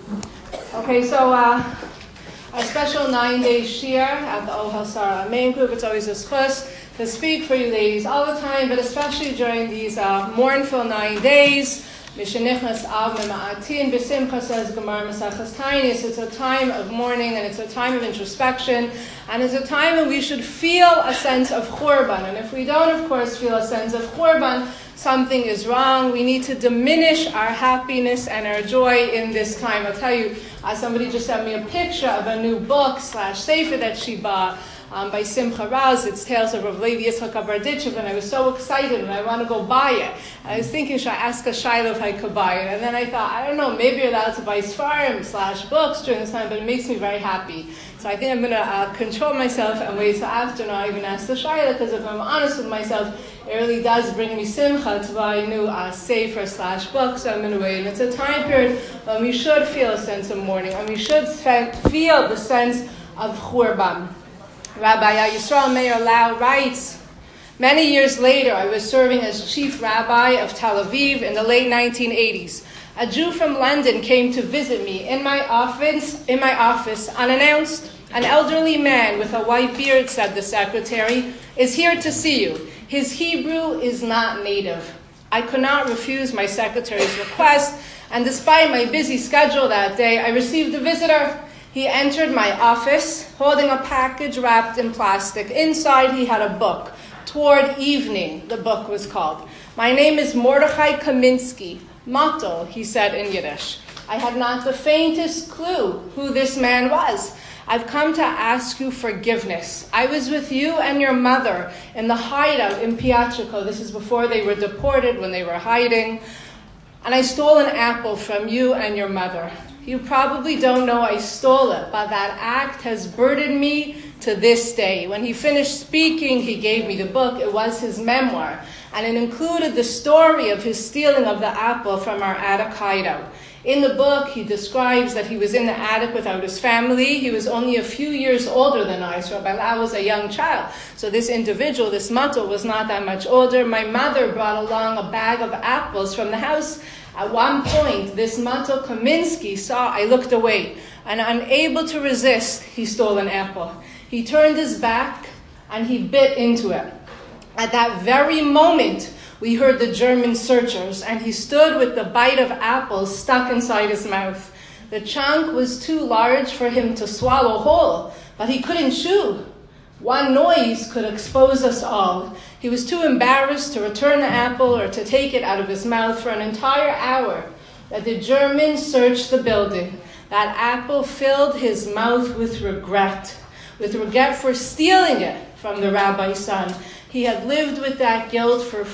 Okay, so a special 9-day shiur at the Ohel Sarah main group. It's always a schus to speak for you ladies all the time, but especially during these mournful 9 days. Mishenichnas av mema'atin b'simcha, says Gemara Maseches Taanis. It's a time of mourning and it's a time of introspection, and it's a time when we should feel a sense of churban. And if we don't, of course, feel a sense of churban, something is wrong. We need to diminish our happiness and our joy in this time. I'll tell you, somebody just sent me a picture of a new book / sefer that she bought by Simcha Raz. It's Tales of Rav Levi Yitzchak Berditchev, and I was so excited and I want to go buy it. I was thinking, should I ask a Shiloh if I could buy it? And then I thought, I don't know, maybe you're allowed to buy Sfarim / books during this time, but it makes me very happy. So I think I'm going to control myself and wait till after, not even ask the Shiloh, because if I'm honest with myself, it really does bring me simcha to buy a new sefer / book, so I'm going to wait. And it's a time period when we should feel a sense of mourning, and we should feel the sense of churban. Rabbi Yisrael Meir Lau writes, many years later, I was serving as chief rabbi of Tel Aviv in the late 1980s. A Jew from London came to visit me in my office unannounced. An elderly man with a white beard, said the secretary, is here to see you. His Hebrew is not native. I could not refuse my secretary's request, and despite my busy schedule that day, I received a visitor. He entered my office holding a package wrapped in plastic. Inside, he had a book. Toward Evening, the book was called. My name is Mordechai Kaminsky. Matel, he said in Yiddish. I had not the faintest clue who this man was. I've come to ask you forgiveness. I was with you and your mother in the hideout in Pyatriko. This is before they were deported, when they were hiding. And I stole an apple from you and your mother. You probably don't know I stole it, but that act has burdened me to this day. When he finished speaking, he gave me the book. It was his memoir, and it included the story of his stealing of the apple from our attic hideout. In the book, he describes that he was in the attic without his family. He was only a few years older than I, so Rabbi Lau was a young child. So this individual, this matel, was not that much older. My mother brought along a bag of apples from the house. At one point, this matel Kaminsky saw I looked away, and unable to resist, he stole an apple. He turned his back, and he bit into it. At that very moment, we heard the German searchers, and he stood with the bite of apple stuck inside his mouth. The chunk was too large for him to swallow whole, but he couldn't chew. One noise could expose us all. He was too embarrassed to return the apple or to take it out of his mouth. For an entire hour that the Germans searched the building, that apple filled his mouth with regret for stealing it from the rabbi's son. He had lived with that guilt for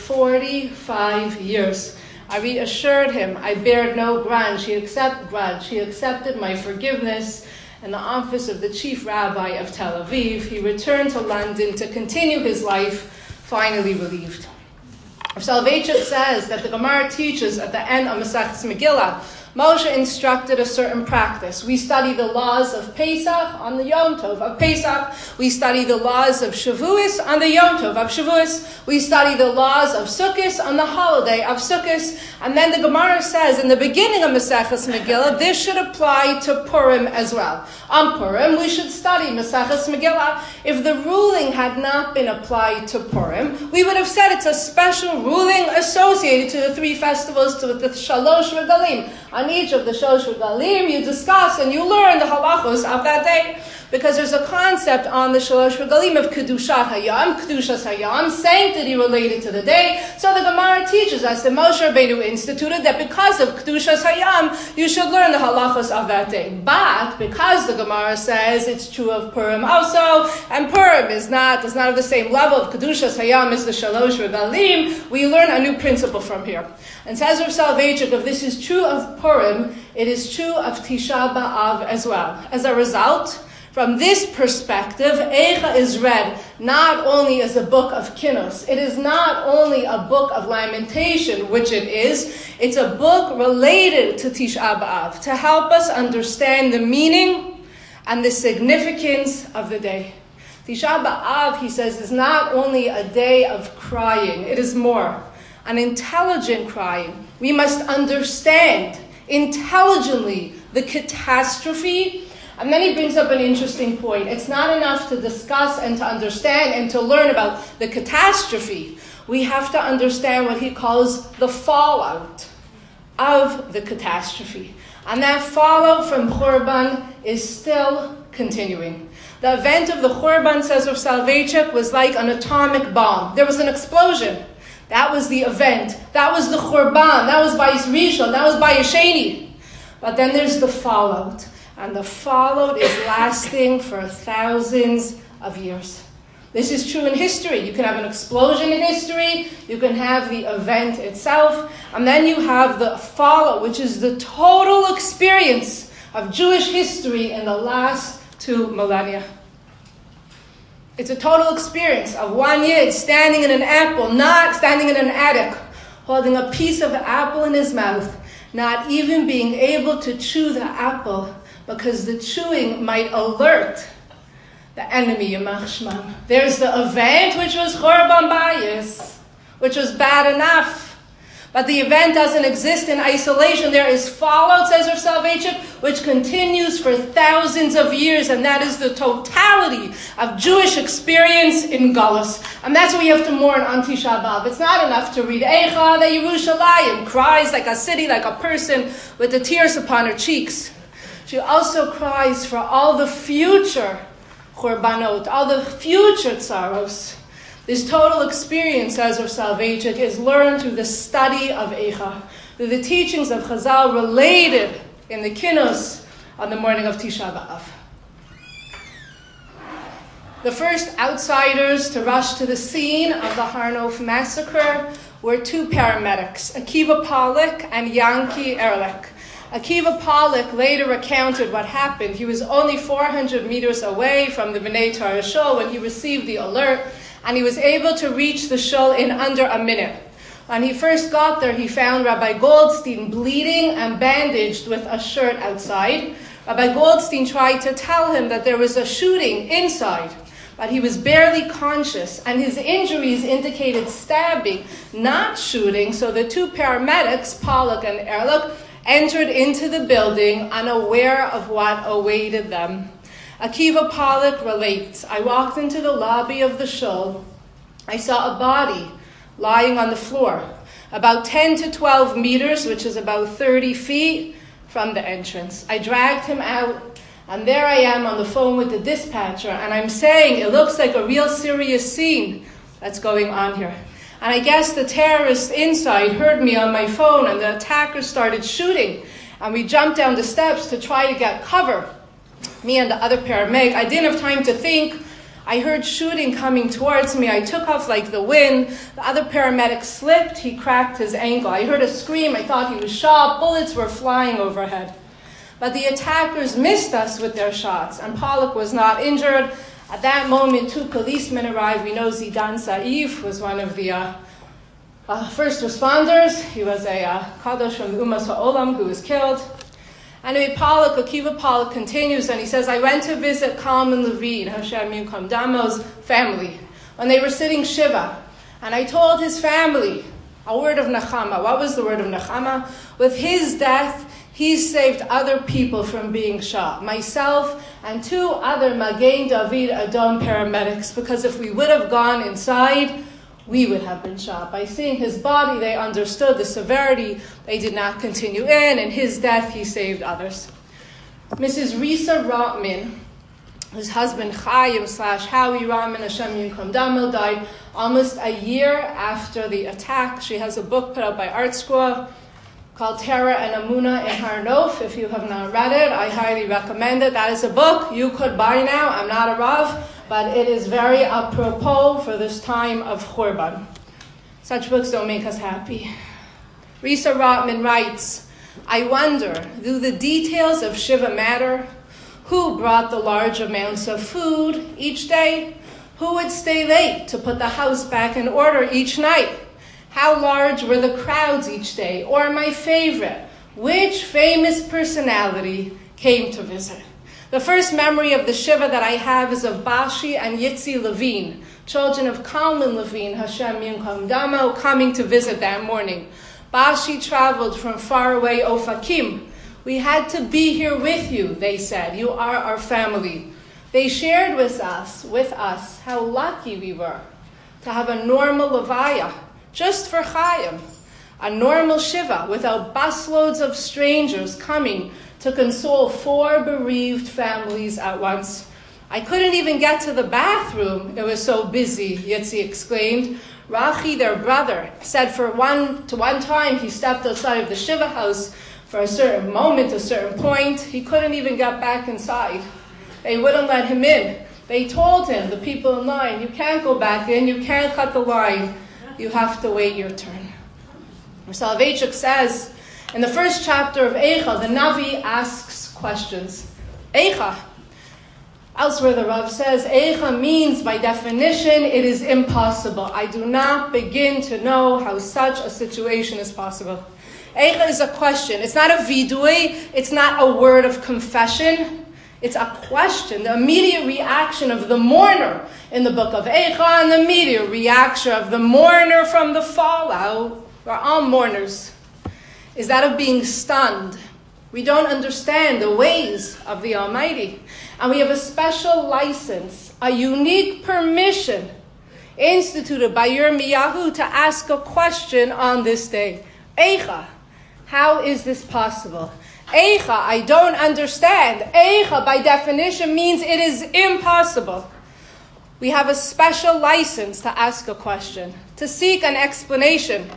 45 years. I reassured him I bared no grudge. He accepted my forgiveness. In the office of the chief rabbi of Tel Aviv, he returned to London to continue his life, finally relieved. Rav Soloveitchik says that the Gemara teaches at the end of Maseches Megillah, Moshe instructed a certain practice. We study the laws of Pesach on the Yom Tov of Pesach. We study the laws of Shavuos on the Yom Tov of Shavuos. We study the laws of Sukkot on the holiday of Sukkot. And then the Gemara says in the beginning of Maseches Megillah, this should apply to Purim as well. On Purim, we should study Maseches Megillah. If the ruling had not been applied to Purim, we would have said it's a special ruling associated to the 3 festivals, to the Shalosh Regalim. On each of the Shalosh Regalim, you discuss and you learn the halachos of that day. Because there's a concept on the Shalosh Regalim of Kedushas Hayam, sanctity related to the day. So the Gemara teaches us that Moshe Rabbeinu instituted that because of Kedushas Hayam, you should learn the halachos of that day. But because the Gemara says it's true of Purim also, and Purim does not have the same level of Kedushas Hayam as the Shalosh Regalim, we learn a new principle from here. And says Rav Soloveitchik, if this is true of Purim, it is true of Tisha B'Av as well. As a result, from this perspective, Eicha is read not only as a book of Kinnos, it is not only a book of lamentation, which it is, it's a book related to Tisha B'Av, to help us understand the meaning and the significance of the day. Tisha B'Av, he says, is not only a day of crying, it is more. An intelligent crying. We must understand intelligently the catastrophe. And then he brings up an interesting point. It's not enough to discuss and to understand and to learn about the catastrophe. We have to understand what he calls the fallout of the catastrophe. And that fallout from Churban is still continuing. The event of the Churban, says Rav Soloveitchik, was like an atomic bomb. There was an explosion. That was the event. That was the Churban. That was Bayis Rishon. That was Bayis Sheni. But then there's the fallout. And the fallout is lasting for thousands of years. This is true in history. You can have an explosion in history. You can have the event itself. And then you have the fallout, which is the total experience of Jewish history in the last 2 millennia. It's a total experience of one Yid standing in an apple, not standing in an attic, holding a piece of apple in his mouth, not even being able to chew the apple because the chewing might alert the enemy, Yamach Shmam. There's the event, which was Churban Bayis, which was bad enough. But the event doesn't exist in isolation. There is fallout, says Rav Soloveitchik, which continues for thousands of years, and that is the totality of Jewish experience in Galus. And that's what we have to mourn on Tisha B'Av. It's not enough to read Eicha, that Yerushalayim cries like a city, like a person with the tears upon her cheeks. She also cries for all the future Churbanot, all the future tzaros. This total experience, as Rav Soloveitchik, is learned through the study of Eicha, through the teachings of Chazal related in the Kinnos on the morning of Tisha B'Av. The first outsiders to rush to the scene of the Har Nof massacre were 2 paramedics, Akiva Pollack and Yanki Erlich. Akiva Pollack later recounted what happened. He was only 400 meters away from the Bnei Torah shul when he received the alert, and he was able to reach the shul in under a minute. When he first got there, he found Rabbi Goldstein bleeding and bandaged with a shirt outside. Rabbi Goldstein tried to tell him that there was a shooting inside, but he was barely conscious, and his injuries indicated stabbing, not shooting. So the 2 paramedics, Pollack and Erlich, entered into the building unaware of what awaited them. Akiva Pollack relates, I walked into the lobby of the shul. I saw a body lying on the floor, about 10 to 12 meters, which is about 30 feet from the entrance. I dragged him out, and there I am on the phone with the dispatcher, and I'm saying it looks like a real serious scene that's going on here. And I guess the terrorists inside heard me on my phone, and the attackers started shooting. And we jumped down the steps to try to get cover. Me and the other paramedic. I didn't have time to think. I heard shooting coming towards me. I took off like the wind. The other paramedic slipped. He cracked his ankle. I heard a scream. I thought he was shot. Bullets were flying overhead. But the attackers missed us with their shots, and Pollack was not injured. At that moment, 2 policemen arrived. We know Zidan Saif was one of the first responders. He was a Kadosh from Umas Ha'olam who was killed. Anyway, Akiva Pollack continues, and he says, I went to visit Kalman Levine, Hashem Yinkom Damo's family, when they were sitting Shiva. And I told his family a word of Nechama. What was the word of Nechama? With his death, he saved other people from being shot, myself and 2 other Magen David Adom paramedics, because if we would have gone inside, we would have been shot. By seeing his body, they understood the severity. They did not continue in. In his death, he saved others. Mrs. Risa Rotman, whose husband Chaim / Howie Rotman, Hashem Yinkom Damo, died almost a year after the attack. She has a book put out by Art School called Terror and Amunah in Har Nof. If you have not read it, I highly recommend it. That is a book you could buy now. I'm not a Rav, but it is very apropos for this time of Churban. Such books don't make us happy. Risa Rotman writes, I wonder, do the details of Shiva matter? Who brought the large amounts of food each day? Who would stay late to put the house back in order each night? How large were the crowds each day? Or my favorite, which famous personality came to visit? The first memory of the Shiva that I have is of Bashi and Yitzi Levine, children of Kalman Levine, Hashem Yinkom Damo, coming to visit that morning. Bashi traveled from faraway Ofakim, We had to be here with you, they said. You are our family. They shared with us how lucky we were to have a normal levaya, just for Chaim, a normal shiva without busloads of strangers coming to console 4 bereaved families at once. I couldn't even get to the bathroom. It was so busy, Yitzi exclaimed. Rachi, their brother, said one time he stepped outside of the shiva house for a certain moment, a certain point. He couldn't even get back inside. They wouldn't let him in. They told him, the people in line, you can't go back in, you can't cut the line, you have to wait your turn. Soloveitchik says, in the first chapter of Eicha, the Navi asks questions. Eicha. Elsewhere the Rav says, Eicha means, by definition, it is impossible. I do not begin to know how such a situation is possible. Eicha is a question. It's not a vidui. It's not a word of confession. It's a question. The immediate reaction of the mourner in the book of Eicha and the immediate reaction of the mourner from the fallout, we're all mourners, is that of being stunned. We don't understand the ways of the Almighty. And we have a special license, a unique permission instituted by Yirmiyahu to ask a question on this day. Eicha, how is this possible? Eicha, I don't understand. Eicha, by definition, means it is impossible. We have a special license to ask a question, to seek an explanation.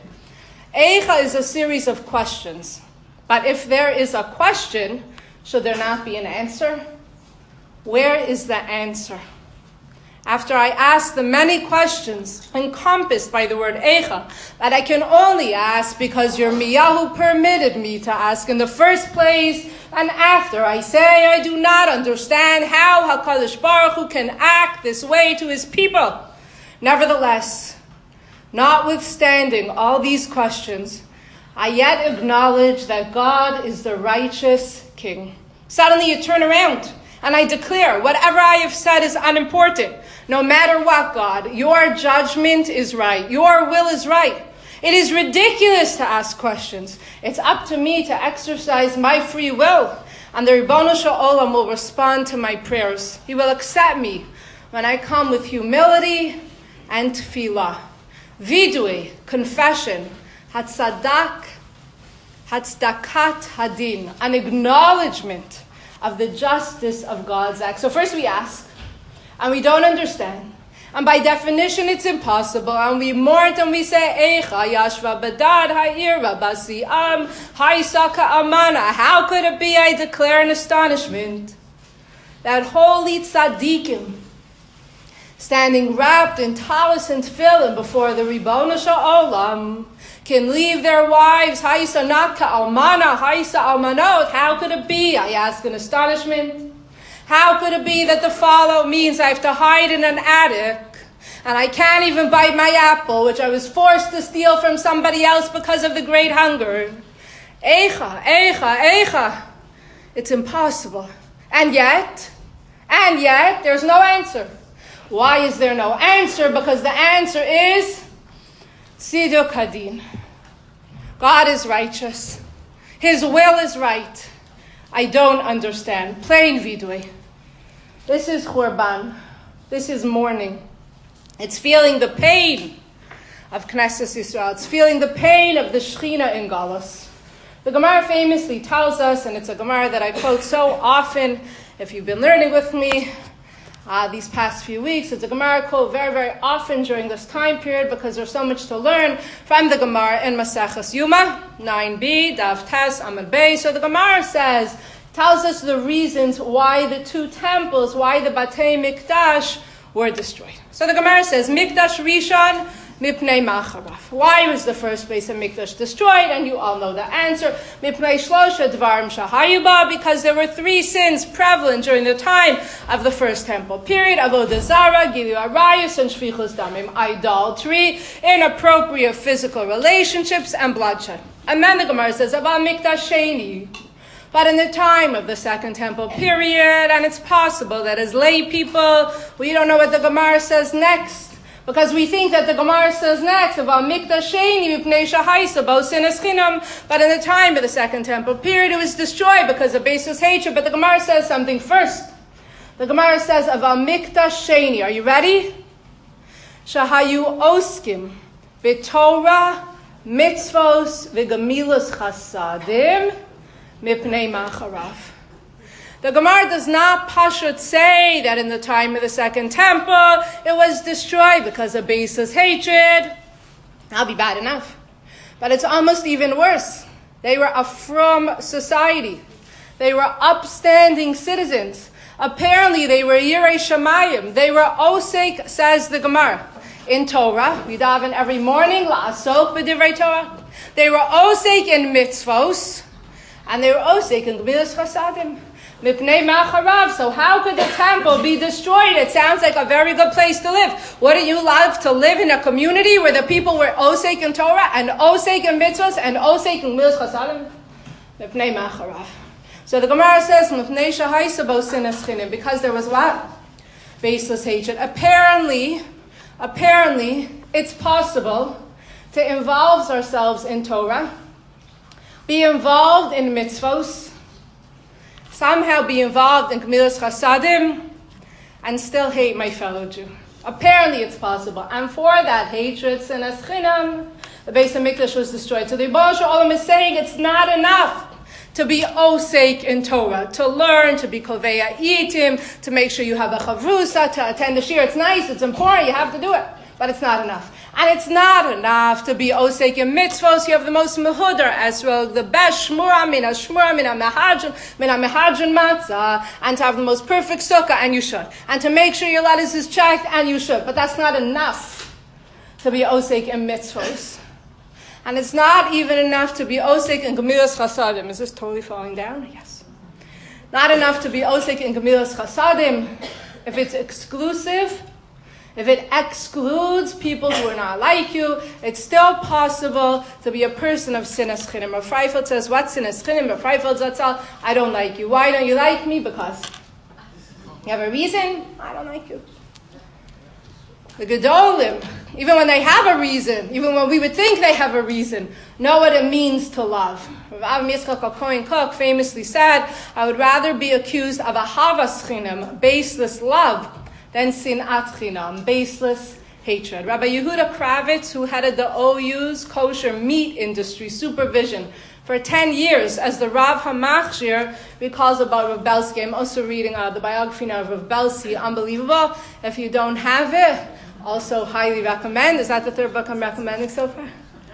Eicha is a series of questions. But if there is a question, should there not be an answer? Where is the answer? After I ask the many questions encompassed by the word Eicha, that I can only ask because Yirmiyahu permitted me to ask in the first place, and after I say I do not understand how HaKadosh Baruch Hu can act this way to his people. Nevertheless, notwithstanding all these questions, I yet acknowledge that God is the righteous King. Suddenly you turn around and I declare whatever I have said is unimportant. No matter what, God, your judgment is right. Your will is right. It is ridiculous to ask questions. It's up to me to exercise my free will. And the Ribbono Shel Olam will respond to my prayers. He will accept me when I come with humility and tefillah. Vidui, confession. Hatzadak, Hatzdakat Hadin, an acknowledgement of the justice of God's act. So first we ask, and we don't understand. And by definition, it's impossible. And we mourn and we say, Eicha Yashva Badad Ha'ira Basi'am Haisaka Amana. How could it be, I declare in astonishment, that holy tzaddikim, standing wrapped in talis and tefillin before the Ribbono Shel Olam, can leave their wives, Haisa Naka Almana, Haisa Almanot. How could it be, I ask in astonishment? How could it be that the follow means I have to hide in an attic and I can't even bite my apple, which I was forced to steal from somebody else because of the great hunger? Eicha, Eicha, Eicha. It's impossible. And yet, there's no answer. Why is there no answer? Because the answer is Tziduk Hadin. God is righteous. His will is right. I don't understand. Plain vidui. This is Churban. This is mourning. It's feeling the pain of Knesset Yisrael. It's feeling the pain of the Shechina in Galus. The Gemara famously tells us, and it's a Gemara that I quote so often, if you've been learning with me these past few weeks, it's a Gemara quote very, very often during this time period because there's so much to learn from the Gemara in Maseches Yuma, 9b, Daf Tes, Amud Bey. So the Gemara tells us the reasons why the 2 temples, why the Batei Mikdash were destroyed. So the Gemara says, Mikdash Rishon Mipnei Macharaf. Why was the first place of Mikdash destroyed? And you all know the answer. Mipnei Shlosha Dvarim Shahayu Ba, because there were 3 sins prevalent during the time of the first temple period: Avodah Zara, Gilu Arayos, and Shvichus Damim, idolatry, inappropriate physical relationships, and bloodshed. And then the Gemara says about Mikdash Sheni. But in the time of the Second Temple period, and it's possible that as lay people, we don't know what the Gemara says next, Because we think that the Gemara says next about Mikdash Sheni Mipnei Shahaisa, about Sinas Chinam, but in the time of the Second Temple period it was destroyed because of baseless hatred. But the Gemara says something first. The Gemara says about Mikdash Sheni. Are you ready? Shahayu Oskim V'Torah Mitzvos V'Gemilas Chasadim Mipnei Macharav. The Gemara does not pashut say that in the time of the Second Temple it was destroyed because of baseless hatred. That'll be bad enough. But it's almost even worse. They were a frum society. They were upstanding citizens. Apparently they were Yirei Shamayim. They were osek, says the Gemara. In Torah, we daven every morning, la'asok b'divrei Torah. They were osek in mitzvos, and they were osek in gemilas chasadim. Mipnei macharav. So how could the temple be destroyed? It sounds like a very good place to live. Wouldn't you love to live in a community where the people were osek in Torah and osek in mitzvos and osek in gemilas chasadim? Mipnei macharav. So the Gemara says, Mipnei shahaisa bo sinas chinim, because there was what? Baseless hatred. Apparently, it's possible to involve ourselves in Torah, be involved in mitzvos, somehow be involved in gemilas chasadim, and still hate my fellow Jew. Apparently it's possible. And for that hatred, sinas chinam, the Beis HaMikdash was destroyed. So the Yibbono Shel Olam is saying it's not enough to be osek in Torah, to learn, to be kovei itim, to make sure you have a chavrusa, to attend the shir. It's nice, it's important, you have to do it. But it's not enough. And it's not enough to be osek in mitzvos. You have the most mehudar as well, the best shmura mina mehadron matzah, and to have the most perfect sukkah, and you should. And to make sure your lettuce is checked, and you should. But that's not enough to be osek in mitzvos. And it's not even enough to be osek in gemilas chasadim. Is this totally falling down? Yes. Not enough to be osek in gemilas chasadim. If it's exclusive, if it excludes people who are not like you, it's still possible to be a person of sinas chinim. Rav Freifeld says, what sinas chinim? Rav Freifeld zatzal, I don't like you. Why don't you like me? Because you have a reason? I don't like you. The Gedolim, even when they have a reason, even when we would think they have a reason, know what it means to love. Rav Yitzchak HaKohen Kook famously said, I would rather be accused of ahavas chinam, baseless love, than sinat chinam, baseless hatred. Rabbi Yehuda Kravitz, who headed the OU's kosher meat industry supervision for 10 years as the Rav HaMachshir, recalls about Rav Belsky. I'm also reading the biography now of Rav Belsky. Unbelievable. If you don't have it, also highly recommend. Is that the third book I'm recommending so far?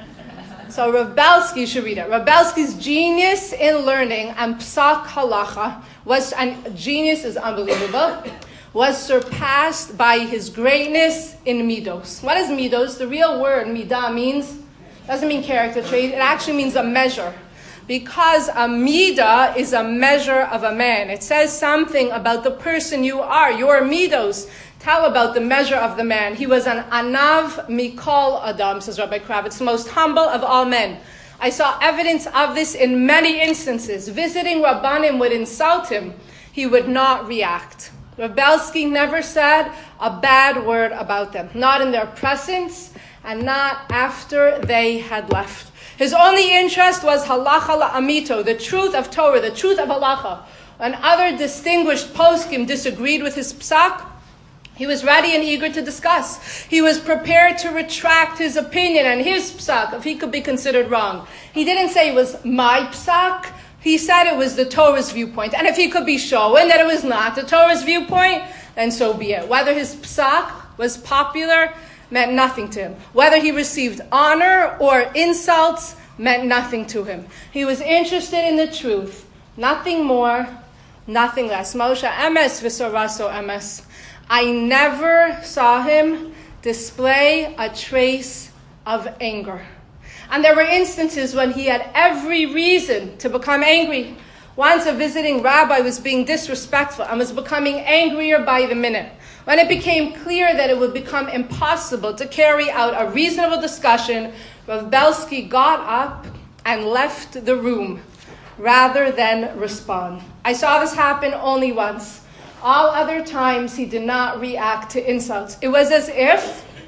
So Rav Belsky, you should read it. Rav Belsky's genius in learning and psak halacha was, and genius is unbelievable, was surpassed by his greatness in midos. What is midos? The real word midah doesn't mean character trait. It actually means a measure. Because a midah is a measure of a man. It says something about the person you are. Your midos tell about the measure of the man. He was an anav mikol adam, says Rabbi Kravitz, the most humble of all men. I saw evidence of this in many instances. Visiting Rabbanim would insult him. He would not react. Rav Belsky never said a bad word about them. Not in their presence and not after they had left. His only interest was halacha la'amito, the truth of Torah, the truth of halacha. When other distinguished poskim disagreed with his psak, he was ready and eager to discuss. He was prepared to retract his opinion and his psak if he could be considered wrong. He didn't say it was my psak. He said it was the Torah's viewpoint. And if he could be shown that it was not the Torah's viewpoint, then so be it. Whether his psak was popular meant nothing to him. Whether he received honor or insults meant nothing to him. He was interested in the truth. Nothing more, nothing less. Moshe emes v'soraso emes. I never saw him display a trace of anger. And there were instances when he had every reason to become angry. Once a visiting rabbi was being disrespectful and was becoming angrier by the minute. When it became clear that it would become impossible to carry out a reasonable discussion, Rav Belsky got up and left the room rather than respond. I saw this happen only once. All other times he did not react to insults. It was as if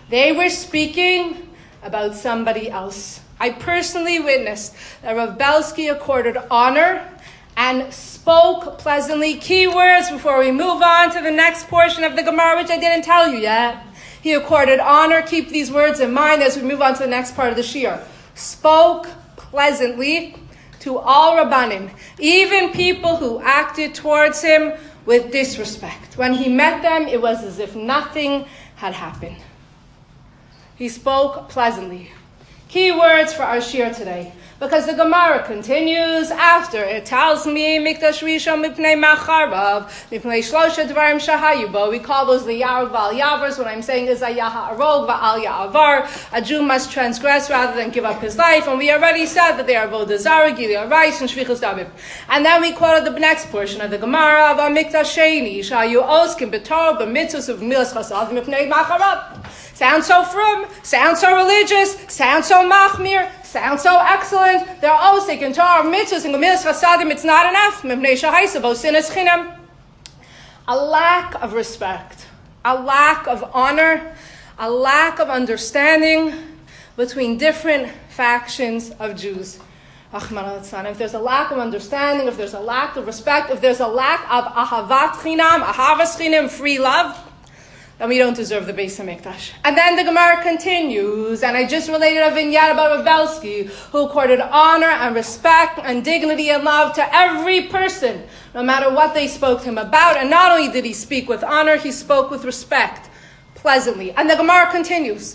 They were speaking about somebody else. I personally witnessed that Rav Belsky accorded honor and spoke pleasantly. Key words before we move on to the next portion of the Gemara, which I didn't tell you yet. He accorded honor. Keep these words in mind as we move on to the next part of the shiur. Spoke pleasantly to all Rabbanim, even people who acted towards him with disrespect. When he met them, it was as if nothing had happened. He spoke pleasantly. Key words for our shiur today. Because the Gemara continues after it tells me Mikdash Rishon mipnei macharav mipnei shlosha dvarim shahayu bo. We call those the Yarog Va'al Yavars. What I'm saying is Ayaha Arog Va'al Ya'avar. A Jew must transgress rather than give up his life. And we already said that they are Avodah Zarah, Gilui Arayis, and Shvichus Damim. And then we quoted the next portion of the Gemara of Mikdash Sheni Shahayu Oskim B'Torah B'Mitzvos of Milas Chasad mipnei macharav. Sounds so frum, sounds so religious, sounds so machmir, sounds so excellent. They're all taking Torah, mitzvahs, and gemilas chasadim. It's not enough. A lack of respect, a lack of honor, a lack of understanding between different factions of Jews. If there's a lack of understanding, if there's a lack of respect, if there's a lack of ahavat chinam, ahavas chinam, free love, then we don't deserve the Beis HaMikdash. And then the Gemara continues, and I just related a vignette about Rav Belsky, who accorded honor and respect and dignity and love to every person, no matter what they spoke to him about. And not only did he speak with honor, he spoke with respect, pleasantly. And the Gemara continues,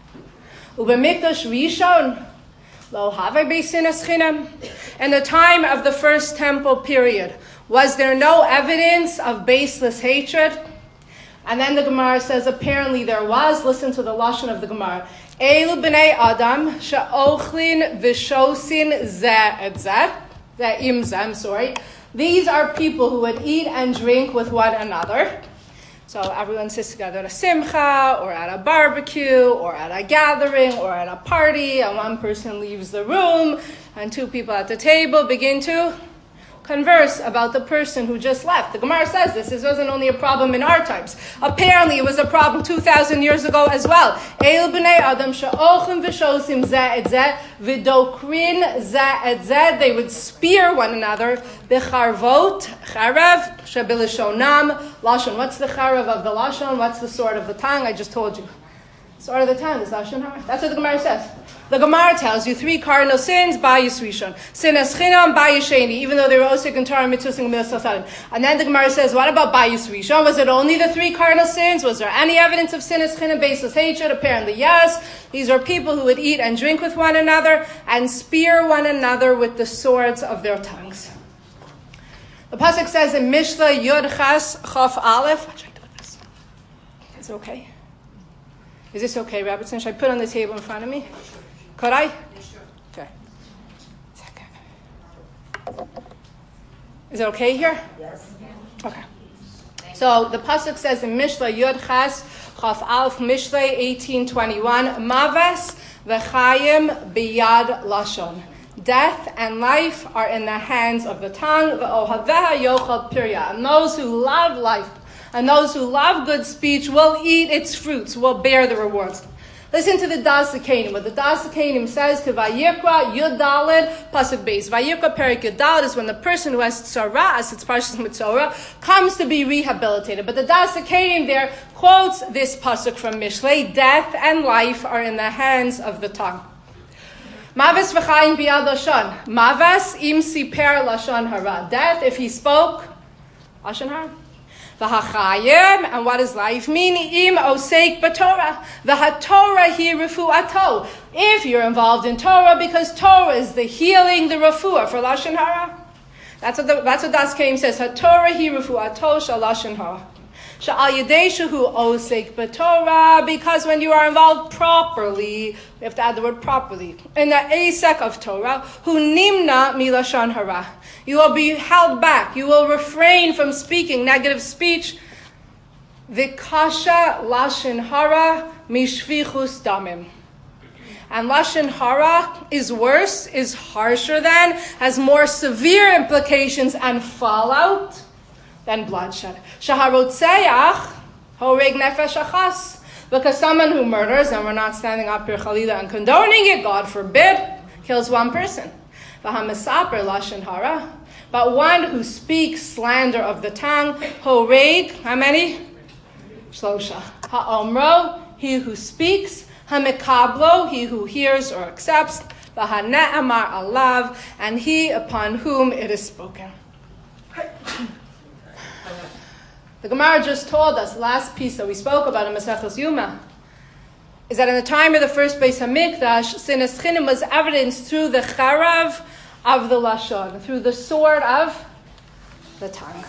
Ubemikdash Rishon lo havei beisinas chinam. In the time of the first temple period, was there no evidence of baseless hatred? And then the Gemara says, apparently there was. Listen to the lashon of the Gemara. Elu b'nei Adam she'ochlin v'shosin zeh et zeh. Ze'im zeh, I'm sorry. These are people who would eat and drink with one another. So everyone sits together at a simcha, or at a barbecue, or at a gathering, or at a party, and one person leaves the room, and two people at the table begin to converse about the person who just left. The Gemara says this wasn't only a problem in our times. Apparently it was a problem 2,000 years ago as well. El b'nei Adam she'ochlin v'shosim zeh et zeh v'dokrin zeh et zeh. They would spear one another. B'charvot charev she'bilishonam lashon. What's the charev of the lashon? What's the sword of the tongue? I just told you. Sword of the tongue is lashon hara. That's what the Gemara says. The Gemara tells you 3 cardinal sins, bayis rishon. Sinas chinam, bayis sheni, even though they were osik and Torah, mitzvahs, and gemilas chasadim. And then the Gemara says, what about bayis rishon? Was it only the 3 cardinal sins? Was there any evidence of sinas chinam, baseless hatred? Apparently, yes. These are people who would eat and drink with one another and spear one another with the swords of their tongues. The pasuk says in Mishle Yud Ches Chaf Aleph. What should I do with this? Is it okay? Is this okay, Robertson? Should I put it on the table in front of me? Could I? Okay. Is it okay here? Yes. Okay. So the pasuk says in Mishle Yud Ches Chaf Aleph Mishle 18:21, Maves v'chayim biyad lashon. Death and life are in the hands of the tongue. V'ohaveha yochal pirya. And those who love life and those who love good speech will eat its fruits, will bear the rewards. Listen to the Das Zakanim. What the Das Zakanim says to Vayikra Yud Daled Pasuk Beis. Vayikra Perik Yud Daled is when the person who has tzara, as it's Parshas Mitzorah, comes to be rehabilitated. But the Das Zakanim there quotes this pasuk from Mishlei: death and life are in the hands of the tongue. Maves v'chayim biyad lashon. Maves im siper lashon hara. Death, if he spoke, lashon hara. V'hachayim, and what does life mean? Im osek b'Torah. V'haTorah hi refuato. If you're involved in Torah, because Torah is the healing, the refuah for lashon hara. That's what Das Kaim says. HaTorah hi refuato shal lashon hara. Sha'al yedei shehu osek b'Torah, because when you are involved properly, we have to add the word properly, in the asek of Torah, hu nimna milashon hara. You will be held back. You will refrain from speaking negative speech. Vikasha lashon hara mishvichus damim. And lashon hara is worse, is harsher than, has more severe implications and fallout than bloodshed. Shaharotzeach horeg nefesh achas. Because someone who murders, and we're not standing up here Khalila and condoning it, God forbid, kills one person. V'hamisaper lashon hara. But one who speaks slander of the tongue, horeg, how many? Shlosha. Ha'omro, he who speaks. Hamikablo, he who hears or accepts. V'hane'amar alav, and he upon whom it is spoken. The Gemara just told us, last piece that we spoke about in Maseches Yuma, is that in the time of the first Beis Hamikdash, Sinas Chinim was evidenced through the charav of the lashon, through the sword of the tongue.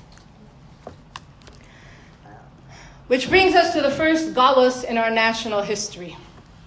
Which brings us to the first galus in our national history.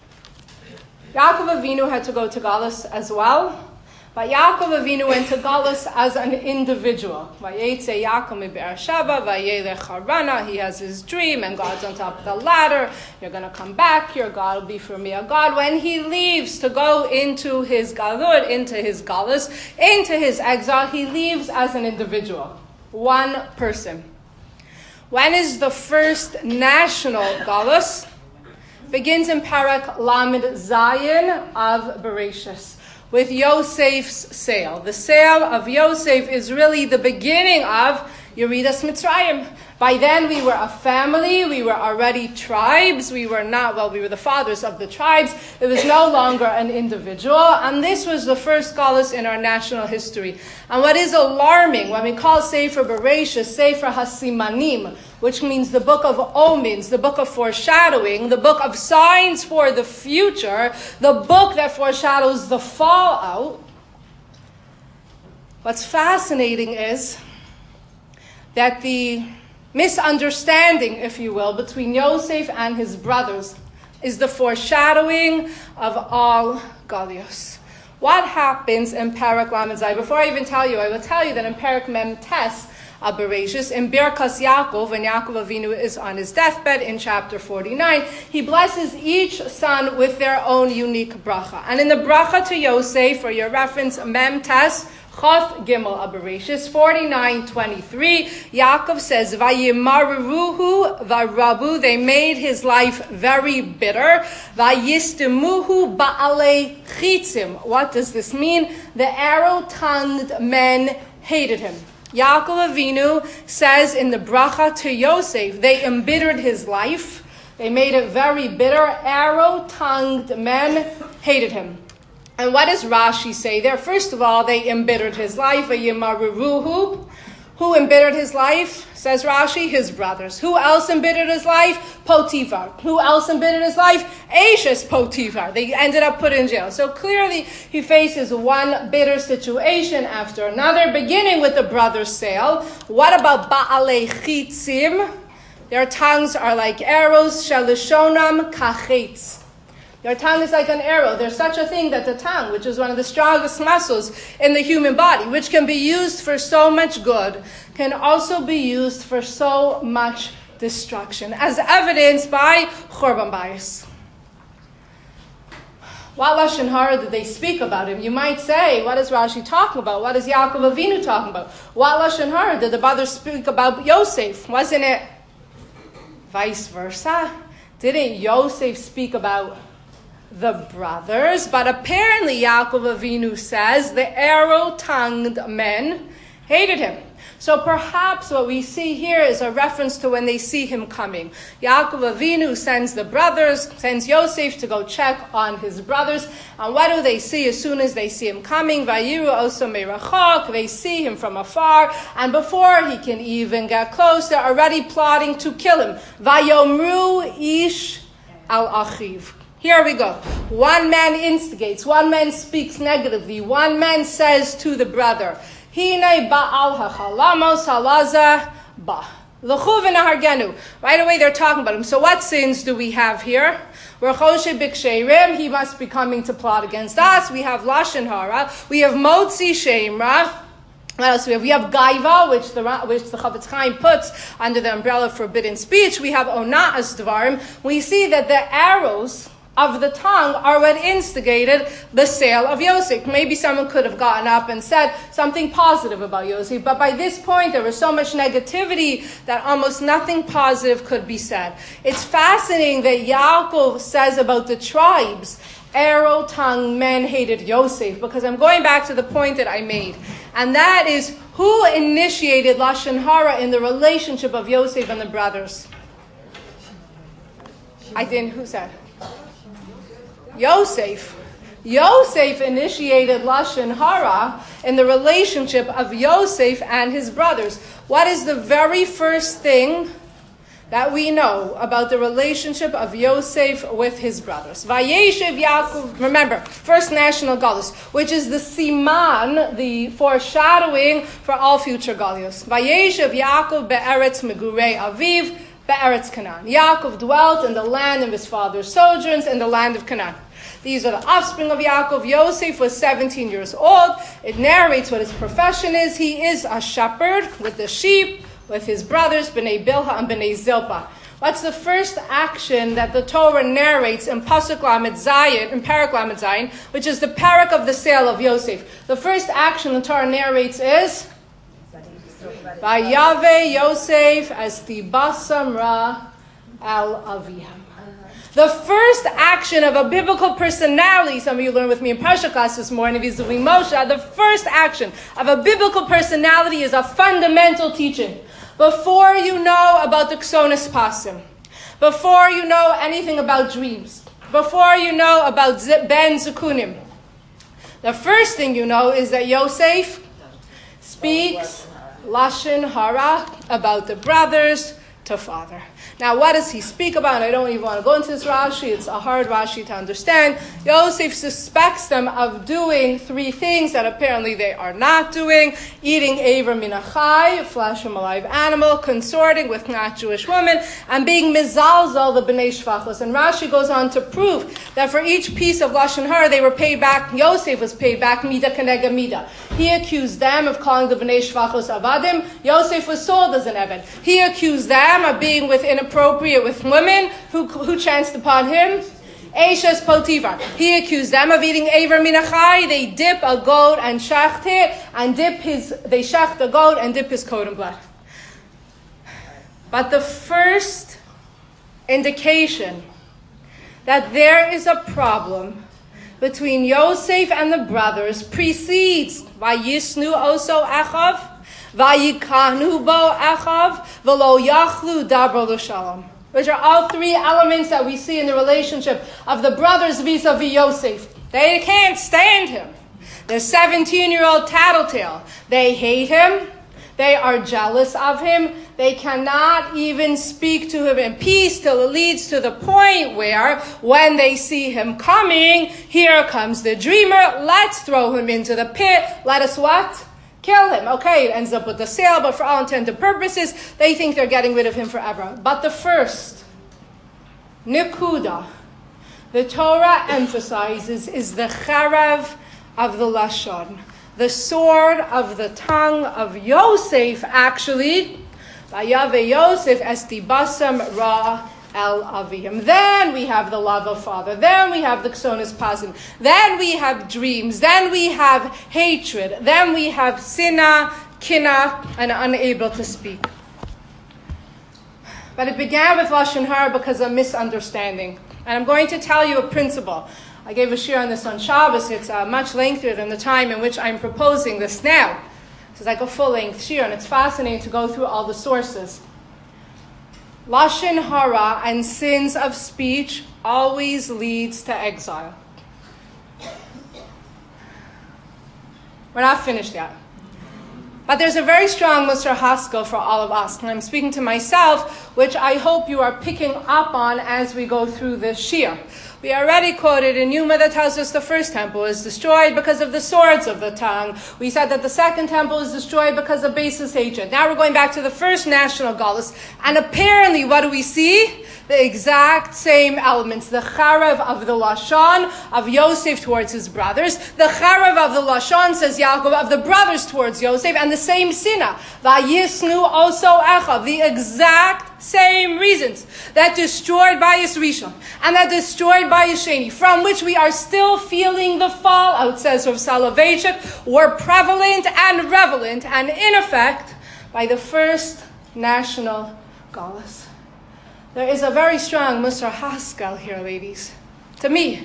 Yaakov Avinu had to go to galus as well, but Yaakov Avinu went to galus as an individual. Vayetze Yaakov mi Beersheba, vayelech Harana. He has his dream, and God's on top of the ladder. You're going to come back. Your God will be for me a God. When he leaves to go into his galut, into his galus, into his exile, he leaves as an individual, one person. When is the first national galus? Begins in Parak Lamed Zayin of Bereshis, with Yosef's sale. The sale of Yosef is really the beginning of Yeridas Mitzrayim. By then we were a family, we were already tribes, we were the fathers of the tribes. It was no longer an individual, and this was the first galus in our national history. And what is alarming, when we call Sefer Bereshis, Sefer HaSimanim, which means the book of omens, the book of foreshadowing, the book of signs for the future, the book that foreshadows the fallout. What's fascinating is that the misunderstanding, if you will, between Yosef and his brothers is the foreshadowing of all Galios. What happens in Parak Lamed Zayin? Before I even tell you, I will tell you that in Parak Mem Tes Bereshis, in Birkas Yaakov, when Yaakov Avinu is on his deathbed in chapter 49, he blesses each son with their own unique bracha. And in the bracha to Yosef, for your reference, Mem Tes Chaf Gimel Bereshis 49:23, Yaakov says, "Vayimaruhu varabu." They made his life very bitter. Vayistimuhu ba'alei chitzim. What does this mean? The arrow-tongued men hated him. Yaakov Avinu says in the bracha to Yosef, they embittered his life. They made it very bitter. Arrow-tongued men hated him. And what does Rashi say there? First of all, they embittered his life. Vayimaruhu. Who embittered his life? Says Rashi, his brothers. Who else embittered his life? Potiphar. Who else embittered his life? Ashes Potiphar. They ended up put in jail. So clearly he faces one bitter situation after another, beginning with the brothers' sale. What about Ba'alei Chitzim? Their tongues are like arrows. Shalishonam kachetz. Their tongue is like an arrow. There's such a thing that the tongue, which is one of the strongest muscles in the human body, which can be used for so much good, can also be used for so much destruction, as evidenced by Chorban Bayis. What Lashon Hara did they speak about him? You might say, what is Rashi talking about? What is Yaakov Avinu talking about? What Lashon Hara did the brothers speak about Yosef? Wasn't it vice versa? Didn't Yosef speak about the brothers? But apparently Yaakov Avinu says the arrow-tongued men hated him. So perhaps what we see here is a reference to when they see him coming. Yaakov Avinu sends the brothers, sends Yosef to go check on his brothers. And what do they see as soon as they see him coming? Vayiru oso merachok. They see him from afar. And before he can even get close, they're already plotting to kill him. Vayomru ish al achiv. Here we go. One man instigates, one man speaks negatively, one man says to the brother, Hine ba'al hachalamos halaza ba. L'chu v'nahargenu. Right away they're talking about him. So what sins do we have here? Rechoshe b'ksheirim, he must be coming to plot against us. We have Lashon Hara. We have Motzi Shemra. What else do we have? We have Gaiva, which the Chavetz Chaim puts under the umbrella of forbidden speech. We have Ona'as Dvarim. We see that the arrows of the tongue are what instigated the sale of Yosef. Maybe someone could have gotten up and said something positive about Yosef, but by this point there was so much negativity that almost nothing positive could be said. It's fascinating that Yaakov says about the tribes, arrow-tongued men hated Yosef, because I'm going back to the point that I made, and that is, who initiated Lashon Hara in the relationship of Yosef and the brothers? Who said? Yosef. Yosef initiated Lashon Hara in the relationship of Yosef and his brothers. What is the very first thing that we know about the relationship of Yosef with his brothers? Vayeshev Yaakov, remember, first national galus, which is the siman, the foreshadowing for all future galus. Vayeshev Yaakov be'eretz megurei aviv be'eretz Canaan. Yaakov dwelt in the land of his father's sojourns, in the land of Canaan. These are the offspring of Yaakov. Yosef was 17 years old. It narrates what his profession is. He is a shepherd with the sheep, with his brothers, Bnei Bilhah and Bnei Zilpah. What's the first action that the Torah narrates in Pasuk Lamed Zayin, in Parak Lamed Zayin, which is the parak of the sale of Yosef? The first action the Torah narrates is Vayave Yosef as tibasam ra al aviham. The first action of a biblical personality, some of you learned with me in Parsha class this morning, vis-a-vis Moshe, the first action of a biblical personality is a fundamental teaching. Before you know about the Ksonis Pasim, before you know anything about dreams, before you know about Ben Zukunim, the first thing you know is that Yosef speaks Lashon Hara about the brothers to father. Now, what does he speak about? I don't even want to go into this Rashi. It's a hard Rashi to understand. Yosef suspects them of doing three things that apparently they are not doing: eating Aver min achai, flesh from a live animal, consorting with not Jewish women, and being mizalzal, the bnei shvachos. And Rashi goes on to prove that for each piece of Lashon Hara, they were paid back, Yosef was paid back midah kenega midah. He accused them of calling the bnei shvachos avadim. Yosef was sold as an eved. He accused them of being with inappropriate with women who chanced upon him. Eishes Potiphar. He accused them of eating Aver min achai. They dip a goat and shacht it, and they shacht the goat and dip his coat in blood. But the first indication that there is a problem between Yosef and the brothers precedes Vayisnu oso achav, Vayikanu bo achav, velo yachlu dabro l'shalom, which are all three elements that we see in the relationship of the brothers vis-a-vis Yosef. They can't stand him. The 17-year-old tattletale. They hate him. They are jealous of him. They cannot even speak to him in peace till it leads to the point where, when they see him coming, here comes the dreamer. Let's throw him into the pit. Let us what? Kill him. Okay, it ends up with the sale, but for all intents and purposes, they think they're getting rid of him forever. But the first nikuda the Torah emphasizes is the charav of the lashon, the sword of the tongue of Yosef, actually. Vayave Yosef es tibasam ra el avihim. Then we have the love of father. Then we have the ksonis pasim. Then we have dreams. Then we have hatred. Then we have sinah, kina, and unable to speak. But it began with Lashon Hara because of misunderstanding. And I'm going to tell you a principle. I gave a shir on this on Shabbos. It's much lengthier than the time in which I'm proposing this now. It's like a full-length shir, and it's fascinating to go through all the sources. Lashon Hara and sins of speech always leads to exile. We're not finished yet. But there's a very strong Musar Haskell for all of us. And I'm speaking to myself, which I hope you are picking up on as we go through this shir. We already quoted in Yuma that tells us the first temple is destroyed because of the swords of the tongue. We said that the second temple is destroyed because of baseless hatred. Now we're going back to the first national galus. And apparently, what do we see? The exact same elements. The charav of the lashon of Yosef towards his brothers. The charav of the lashon, says Yaakov, of the brothers towards Yosef. And the same sinah. Vayisnu oso echav. The exact same reasons that destroyed Bayis Rishon and that destroyed Bayis Sheni, from which we are still feeling the fallout, says Rav Soloveitchik, were prevalent and relevant and in effect by the first national galus. There is a very strong Musar Haskell here, ladies. To me,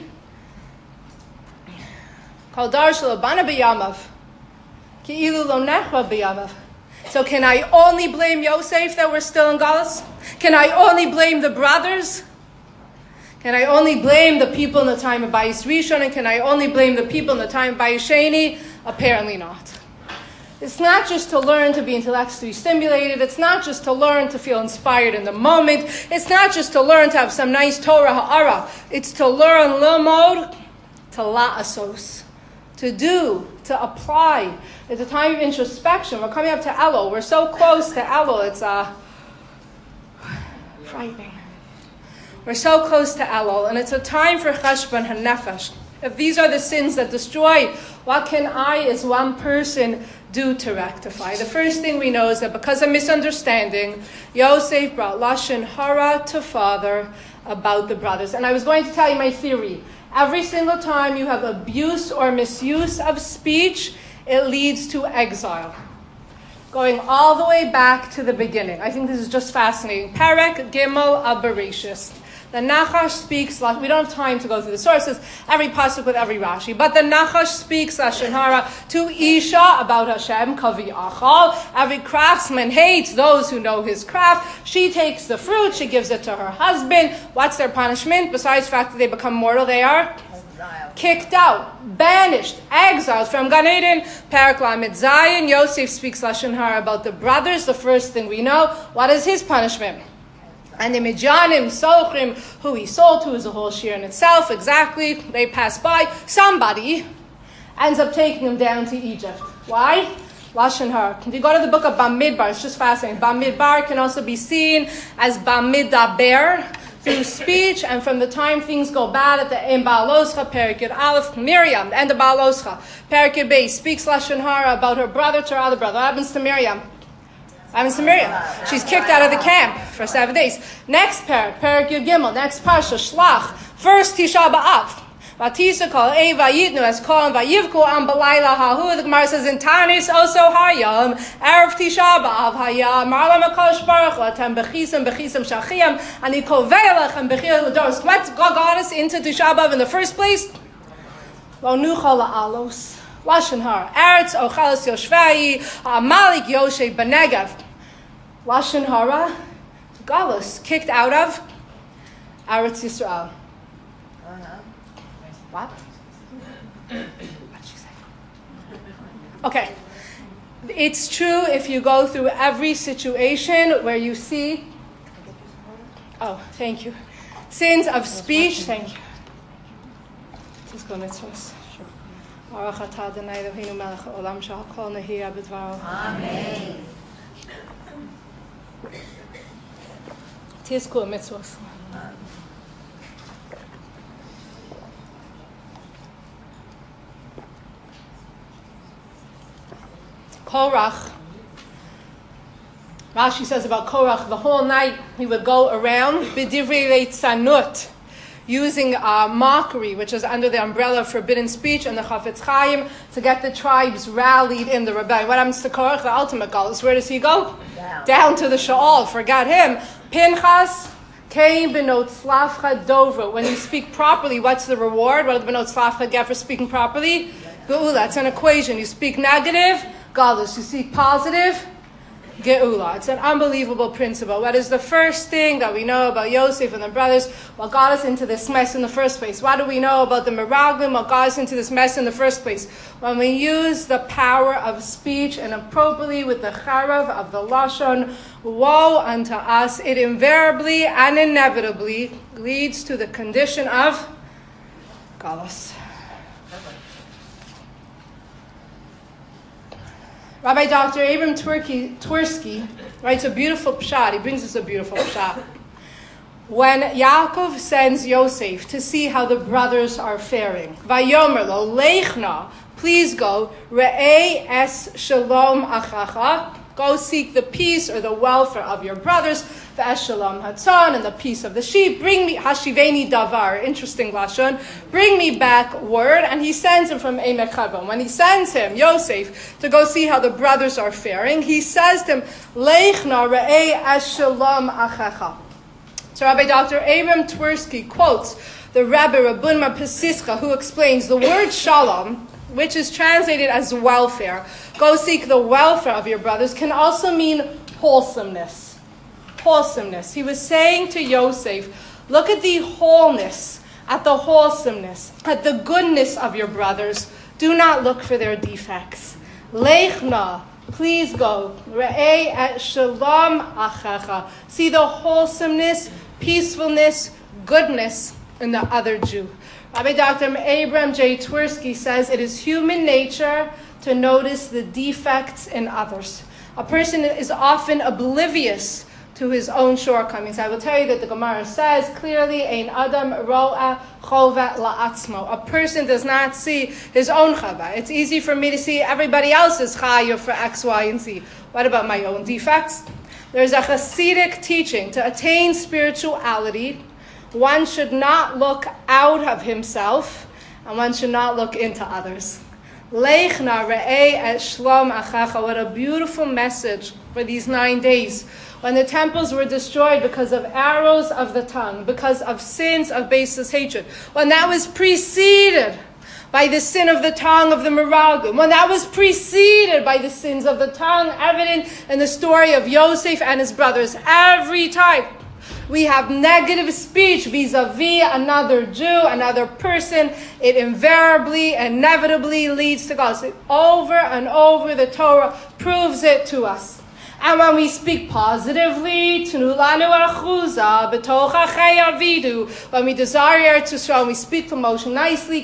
Kol dar shelo bana b'yamav, ki'ilu lo nechra b'yamav. So can I only blame Yosef that we're still in galus? Can I only blame the brothers? Can I only blame the people in the time of Bayis Rishon? And can I only blame the people in the time of Bayis Sheni? Apparently not. It's not just to learn to be intellectually stimulated. It's not just to learn to feel inspired in the moment. It's not just to learn to have some nice Torah ha'ara. It's to learn limod, to la'asos, to do, to apply. It's a time of introspection. We're coming up to Elul. We're so close to Elul. It's frightening. We're so close to Elul, and it's a time for cheshbon hanefesh. If these are the sins that destroy, what can I, as one person, do to rectify? The first thing we know is that because of misunderstanding, Yosef brought lashon hara to father about the brothers. And I was going to tell you my theory. Every single time you have abuse or misuse of speech, it leads to exile. Going all the way back to the beginning. I think this is just fascinating. Perek Gimel Abereshis. The Nachash speaks, we don't have time to go through the sources, every pasuk with every Rashi, but the Nachash speaks lashon hara to Isha about Hashem, kavi achal. Every craftsman hates those who know his craft. She takes the fruit, she gives it to her husband. What's their punishment? Besides the fact that they become mortal, they are kicked out, banished, exiled from Gan Eden. Perek Lamed Zayin, Yosef speaks lashon hara about the brothers. The first thing we know, what is his punishment? And the Midyanim, Sochrim, who he sold to, is a whole shir in itself. Exactly. They pass by. Somebody ends up taking him down to Egypt. Why? Lashon hara. If you go to the book of Bamidbar, it's just fascinating. Bamidbar can also be seen as Bamidaber, through speech, and from the time things go bad at the Ein Baaloscha, Perek Yud Aleph, Miriam, the end of Baaloscha, Perek Yud Beis, speaks lashon hara about her brother to her other brother. What happens to Miriam? She's kicked out of the camp for 7 days. Next Perek Yud Gimel, next Parsha, Shlach, first Tisha B'Av. Vatisa kol Eva Yitnu as kol and Vayivku am Balayla Hahu. The Gemara says in Tanis also Hayam Erev Tisha B'Av Hayam Marlam Hakosh Baruch Latem Bechisam Shachiam Ani Kovelach and Bechil Ladoros. What got us into Tisha B'Av in the first place? Lo Nuchal La'alos lashon hara Eretz Ochalos Yoshvei Amalik Yoshe B'Negev. Lashon hara Galus, kicked out of Eretz Yisrael. What? What did she say? Okay. It's true if you go through every situation where you see, thank you, sins of speech, thank you. Amen. Tizkor mitzvos. Korach. Rashi says about Korach, the whole night he would go around b'divrei tzanut, using mockery, which is under the umbrella of forbidden speech, and the Chafetz Chaim, to get the tribes rallied in the rebellion. What happens to Korach, the ultimate galus? Where does he go? Down to the Sha'al. Forgot him. Pinchas came benot slavcha dovro. When you speak properly, what's the reward? What do the benot slavcha get for speaking properly? Geula. It's an equation. You speak negative, galus. You speak positive, geula. It's an unbelievable principle. What is the first thing that we know about Yosef and the brothers? What got us into this mess in the first place? What do we know about the Meraglim? What got us into this mess in the first place? When we use the power of speech inappropriately with the charav of the lashon, woe unto us! It invariably and inevitably leads to the condition of galus. Rabbi Dr. Abram Twersky writes a beautiful pshat. He brings us a beautiful pshat. When Yaakov sends Yosef to see how the brothers are faring, Vayomer lo, Lechna, please go, Re'ei es shalom achacha, Go seek the peace or the welfare of your brothers, v'eshalom hatzon, and the peace of the sheep. Bring me, hashiveni davar, interesting lashon, bring me back word. And he sends him from Emek Chavon. When he sends him, Yosef, to go see how the brothers are faring, he says to him, Lech na re'ei eshalom achecha. So Rabbi Dr. Abram Twersky quotes the Rebbe Rabunma Pesischa, who explains the word shalom, which is translated as welfare. Go seek the welfare of your brothers, can also mean wholesomeness. Wholesomeness. He was saying to Yosef, look at the wholeness, at the wholesomeness, at the goodness of your brothers. Do not look for their defects. Lechna, please go. Re'ei et shalom achecha. See the wholesomeness, peacefulness, goodness in the other Jew. Rabbi Dr. Abram J. Twersky says it is human nature to notice the defects in others. A person is often oblivious to his own shortcomings. I will tell you that the Gemara says clearly, Ein Adam ro'a chova la'atzmo. A person does not see his own chava. It's easy for me to see everybody else's chaya for X, Y, and Z. What about my own defects? There's a Hasidic teaching to attain spirituality. One should not look out of himself, and one should not look into others. Lechna re'ei et shlom achacha. What a beautiful message for these 9 days. When the temples were destroyed because of arrows of the tongue, because of sins of baseless hatred, when that was preceded by the sin of the tongue of the Meraglim, when that was preceded by the sins of the tongue, evident in the story of Yosef and his brothers, every time we have negative speech vis-a-vis another Jew, another person, it invariably, inevitably leads to gossip. Over and over, the Torah proves it to us. And when we speak positively, when we desire to show, and we speak to Moshe nicely,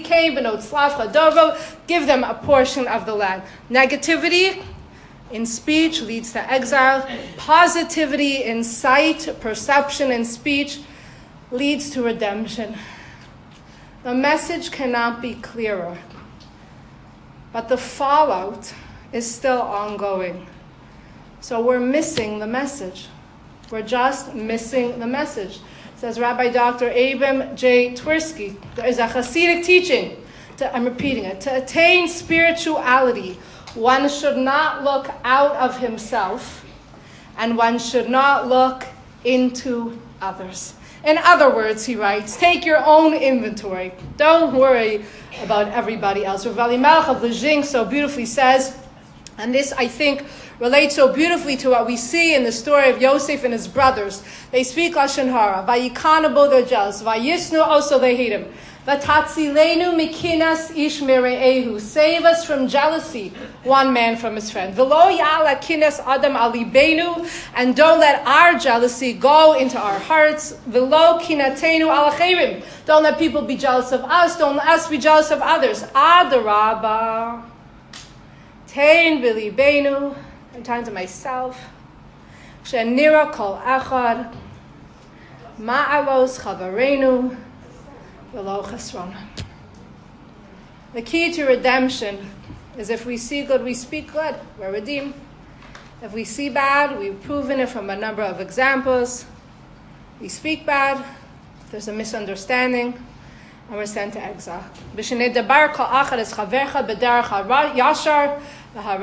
give them a portion of the land. Negativity in speech leads to exile. Positivity in sight, perception, and speech leads to redemption. The message cannot be clearer, but the fallout is still ongoing. So we're missing the message. We're just missing the message. Says Rabbi Dr. Abram J. Twersky, there is a Hasidic teaching, I'm repeating it, to attain spirituality, one should not look out of himself, and one should not look into others. In other words, he writes, take your own inventory. Don't worry about everybody else. Rav Elimelech of Lezhing so beautifully says, and this, I think, relates so beautifully to what we see in the story of Yosef and his brothers. They speak Lashon Hara. Vayikanabu, they're jealous. Vayisnu, also they hate him. Vatatzilenu mikinas ish mere'ehu. Save us from jealousy, one man from his friend. V'lo ya'ala kinas adam alibenu. And don't let our jealousy go into our hearts. V'lo kinatenu alachirim. Don't let people be jealous of us. Don't let us be jealous of others. Adarabah. Tein v'libenu. I'm talking to myself. Shenira kol echad. Ma'alos chavarenu. V'lo chesrona. The key to redemption is if we see good, we speak good. We're redeemed. If we see bad, we've proven it from a number of examples. We speak bad. There's a misunderstanding. And we're sent to exile. B'shnei dabar kol echad es chavercha b'derech ha'yashar. I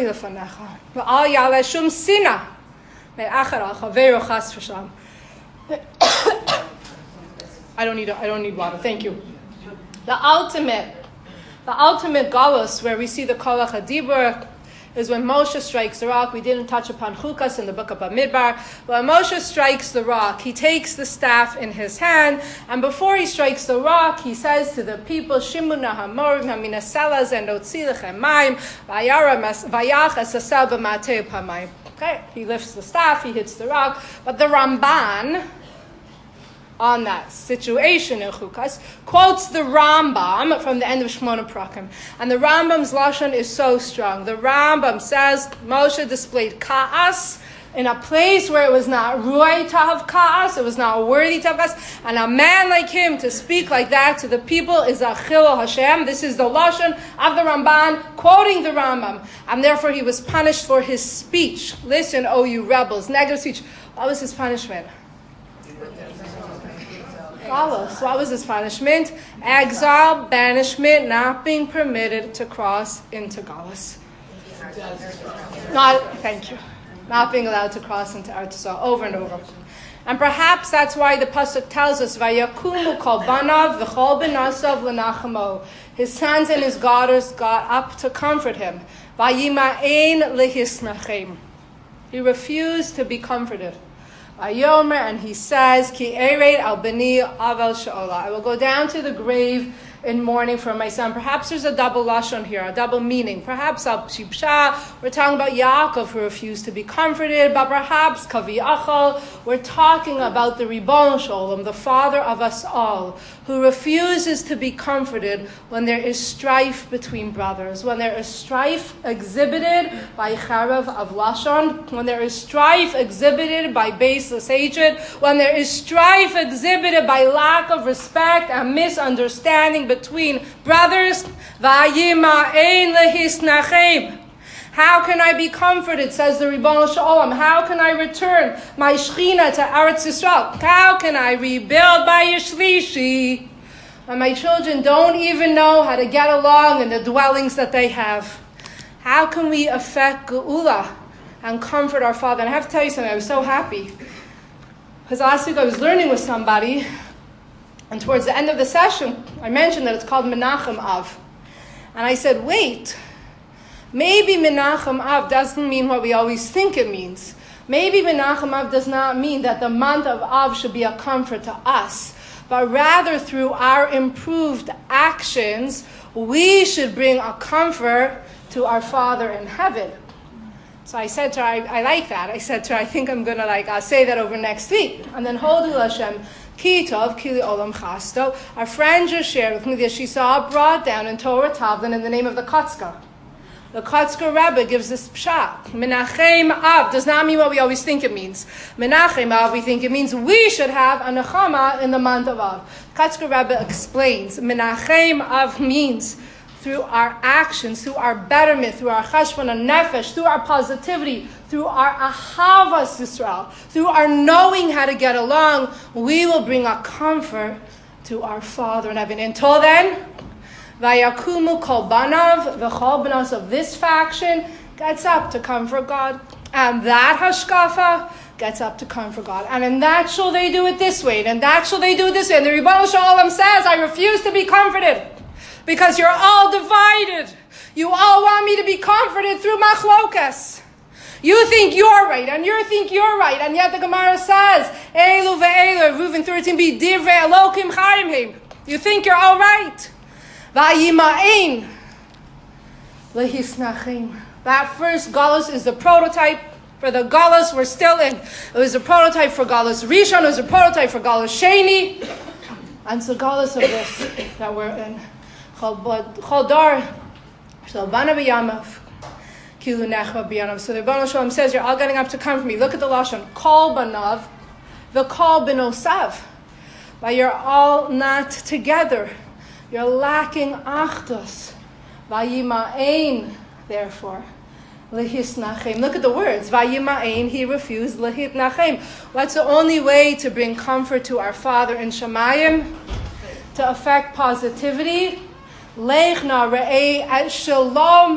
don't need water. Thank you. The ultimate galus where we see the Kol HaDibur is when Moshe strikes the rock. We didn't touch upon Chukas in the book of Bamidbar. When Moshe strikes the rock, he takes the staff in his hand, and before he strikes the rock, he says to the people, Shimu nahamorim haminaselas and otzi lechem mayim vayach esasel b'matei pamayim. Okay, he lifts the staff, he hits the rock, but the Ramban, on that situation in Chukas, quotes the Rambam from the end of Shmona Prakim. And the Rambam's Lashon is so strong. The Rambam says Moshe displayed ka'as, in a place where it was not ruai to have ka'as, it was not worthy to have ka'as, and a man like him to speak like that to the people is a chilul Hashem. This is the lashon of the Ramban, quoting the Rambam, and therefore he was punished for his speech. Listen, O you rebels, negative speech. What was his punishment? Galus. What was his punishment? Exile, banishment, not being permitted to cross into Galus. Thank you. Not being allowed to cross into Eretz Yisrael over and over. And perhaps that's why the pasuk tells us, "Vayakumu kol banav v'chol benasav l'nachamo." His sons and his daughters got up to comfort him. Vayima'ein lehisnachem. He refused to be comforted. Vayomer, and he says, "Ki ered al bani avel she'ola." I will go down to the grave in mourning for my son. Perhaps there's a double lashon here, a double meaning. Perhaps al pshipsha, we're talking about Yaakov who refused to be comforted, but perhaps kavi achal, we're talking about the Ribon Sholem, the father of us all, who refuses to be comforted when there is strife between brothers, when there is strife exhibited by charav of lashon, when there is strife exhibited by baseless hatred, when there is strife exhibited by lack of respect and misunderstanding between brothers. Vayima'ein lehisnachem. How can I be comforted, says the Ribbono Shel Olam? How can I return my Shechina to Eretz Yisrael? How can I rebuild my Yishlishi when my children don't even know how to get along in the dwellings that they have? How can we affect Geula and comfort our father? And I have to tell you something, I was so happy. Because last week I was learning with somebody, and towards the end of the session, I mentioned that it's called Menachem Av. And I said, wait, maybe Menachem Av doesn't mean what we always think it means. Maybe Menachem Av does not mean that the month of Av should be a comfort to us, but rather through our improved actions, we should bring a comfort to our Father in heaven. So I said to her, I like that. I said to her, I think I'm going to say that over next week. And then Hodu Hashem, Ki Tov, Ki Olam Chasto. Our friend just shared with me that she saw brought down in Torah Tavlin in the name of the Kotzker. The Kotzker Rebbe gives this pshat. Menachem Av does not mean what we always think it means. Menachem Av, we think it means we should have a nechama in the month of Av. Kotzker Rebbe explains, Menachem Av means through our actions, through our betterment, through our cheshbon and nefesh, through our positivity, through our ahavas Yisrael, through our knowing how to get along, we will bring a comfort to our Father in heaven. Until then, Vayakumu kol banav v'chol benos of this faction gets up to comfort God, and that hashkafa gets up to comfort God. And in that shul they do it this way, and in that shul they do it this way. And the Ribbono Shel Olam says, I refuse to be comforted because you're all divided. You all want me to be comforted through machlokas. You think you're right, and you think you're right, and yet the Gemara says, Elu ve'elu, Reuven 13b, divrei Elokim chaim heim. You think you're all right. Vayima'ein lehisnachem. That first galus is the prototype for the galus we're still in. It was a prototype for galus Rishon. It was a prototype for galus Sheni. And it's the galus of this that we're in. Chol dar shel bana b'yamav kilu nechva b'yanav. So the Ribbono Shel Olam says, you're all getting up to come for me. Look at the lashon. Kol banav v'kol benosav. But you're all not together. You're lacking achdus. Vayima'ein, therefore, lehisnachem. Look at the words. Vayima'ein, he refused lehisnachem. What's the only way to bring comfort to our Father in Shemayim? To affect positivity? Leichna re'ei as shalom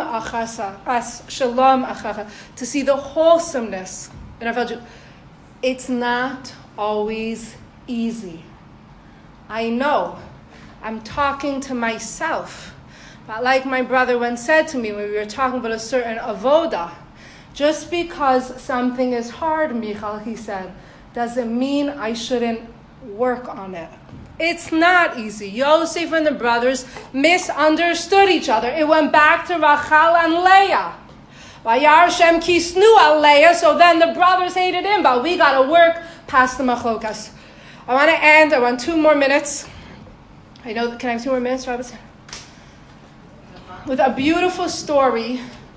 achacha. To see the wholesomeness in our fellow. It's not always easy. I know. I'm talking to myself. But like my brother once said to me when we were talking about a certain avoda, just because something is hard, Michal, he said, doesn't mean I shouldn't work on it. It's not easy. Yosef and the brothers misunderstood each other. It went back to Rachel and Leah. Vayar Shem kisnu al Leah, so then the brothers hated him, but we got to work past the machlokas. I want to end. I want 2 more minutes. I know, can I have 2 more minutes, Robinson? With a beautiful story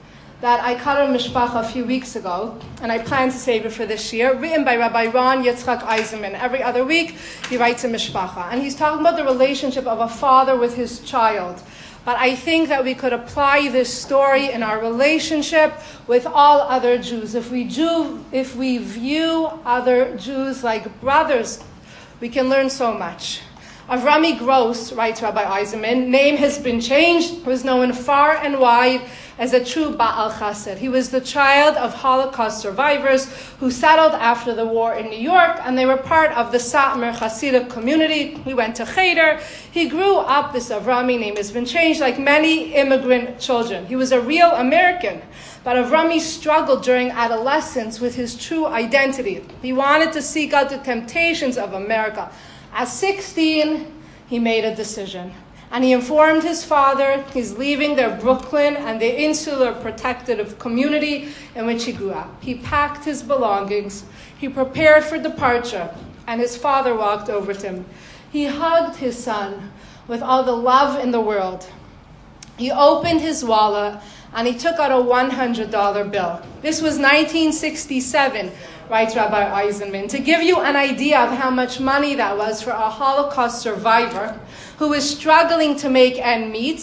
that I cut a mishpacha a few weeks ago, and I plan to save it for this year, written by Rabbi Ron Yitzchak Eisenman. Every other week, he writes a mishpacha. And he's talking about the relationship of a father with his child. But I think that we could apply this story in our relationship with all other Jews. If we view other Jews like brothers, we can learn so much. Avrami Gross, writes Rabbi Eisenman, name has been changed, was known far and wide as a true Ba'al Chesed. He was the child of Holocaust survivors who settled after the war in New York, and they were part of the Satmar Hasidic community. He went to Cheder. He grew up, this Avrami name has been changed, like many immigrant children. He was a real American, but Avrami struggled during adolescence with his true identity. He wanted to seek out the temptations of America. At 16, he made a decision. And he informed his father he's leaving their Brooklyn and the insular protective community in which he grew up. He packed his belongings. He prepared for departure. And his father walked over to him. He hugged his son with all the love in the world. He opened his wallet and he took out a $100 bill. This was 1967. Writes Rabbi Eisenman, to give you an idea of how much money that was for a Holocaust survivor who was struggling to make ends meet,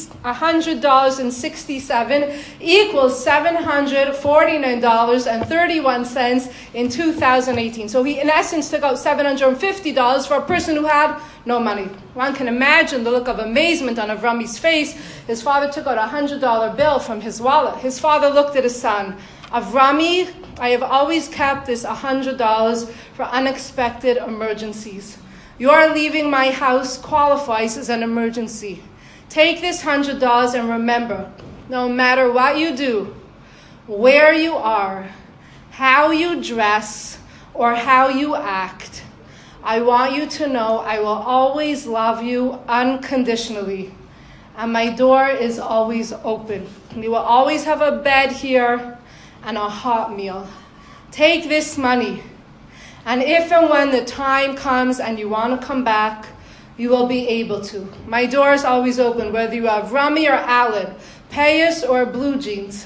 $100.67 equals $749.31 in 2018. So he, in essence, took out $750 for a person who had no money. One can imagine the look of amazement on Avrami's face. His father took out a $100 bill from his wallet. His father looked at his son. Avrami, I have always kept this $100 for unexpected emergencies. Your leaving my house qualifies as an emergency. Take this $100 and remember, no matter what you do, where you are, how you dress, or how you act, I want you to know I will always love you unconditionally. And my door is always open. We will always have a bed here and a hot meal. Take this money, and if and when the time comes and you want to come back, you will be able to. My door is always open, whether you have Rami or Allen, Payas or Blue Jeans.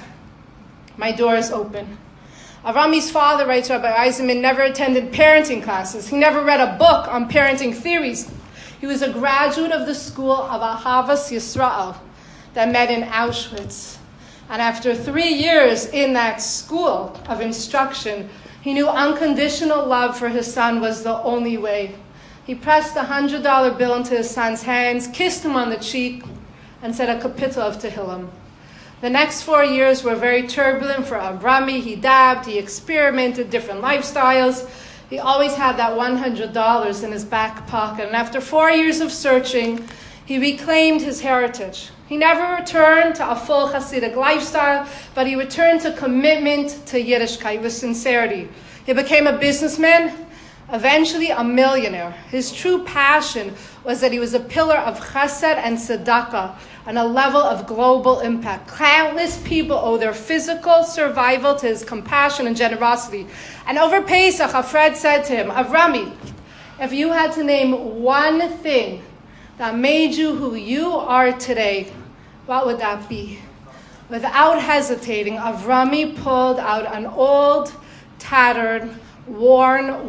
My door is open. Avrami's father, writes Rabbi Eisenman, never attended parenting classes. He never read a book on parenting theories. He was a graduate of the school of Ahavas Yisrael that met in Auschwitz. And after 3 years in that school of instruction, he knew unconditional love for his son was the only way. He pressed the $100 bill into his son's hands, kissed him on the cheek, and said a kapitel of Tehillim. The next 4 years were very turbulent for Avrami. He dabbed, he experimented different lifestyles. He always had that $100 in his back pocket. And after 4 years of searching, he reclaimed his heritage. He never returned to a full Hasidic lifestyle, but he returned to commitment to Yiddishkeit with sincerity. He became a businessman, eventually a millionaire. His true passion was that he was a pillar of chesed and tzedakah on a level of global impact. Countless people owe their physical survival to his compassion and generosity. And over Pesach, a friend said to him, Avrami, if you had to name one thing that made you who you are today, what would that be? Without hesitating, Avrami pulled out an old, tattered, worn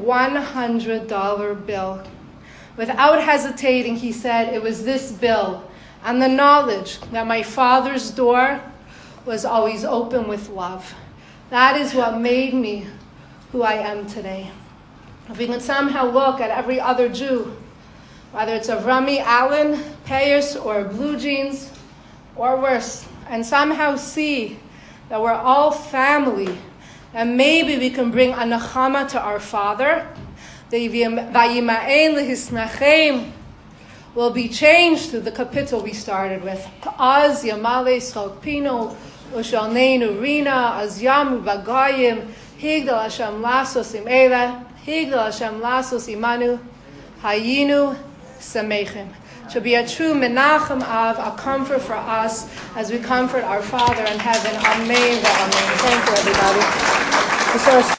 $100 bill. Without hesitating, he said, it was this bill and the knowledge that my father's door was always open with love. That is what made me who I am today. If we can somehow look at every other Jew, whether it's Avrami, Allen, Payas, or Blue Jeans, or worse, and somehow see that we're all family, and maybe we can bring a nechama to our father, the Vayima'en lehisnachem will be changed to the kapitel we started with. Az Yamale Shalpino, Ushalneinu Rina, Az Yamu Bagayim, Higdal Hashem Lasos Imela, Higdal Hashem Lasos Imanu, Hayinu Samechim. Should be a true menachem av, a comfort for us as we comfort our Father in heaven. Amen. Amen. Thank you, everybody.